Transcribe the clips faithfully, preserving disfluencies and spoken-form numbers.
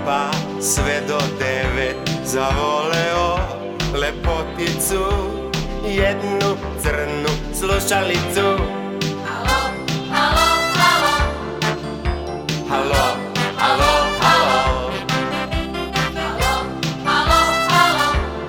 pa sve do devet zavoleo lepoticu, jednu crnu slušalicu. Halo, halo, halo. Halo, halo, halo. Halo, halo, halo.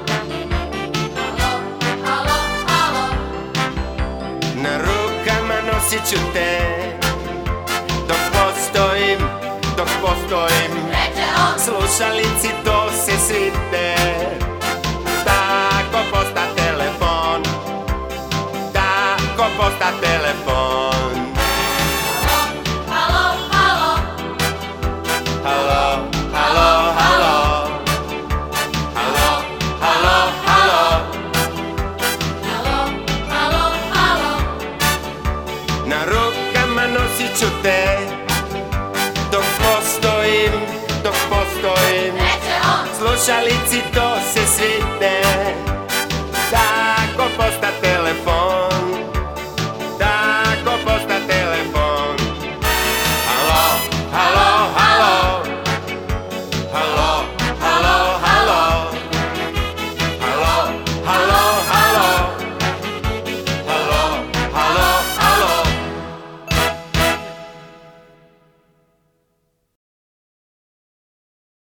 Halo, halo, halo. Na rukama nosit ću te dok postojim, dok postojim. Reče on. Slušalici to se svite, tako posta telefon, tako posta telefon. Halo, halo. Halo, halo, halo. Halo, halo, halo. Halo, halo, halo. Na rukama nosit ću te dok postojim, dok postojim. Reče on. Slušalici to se svite, tako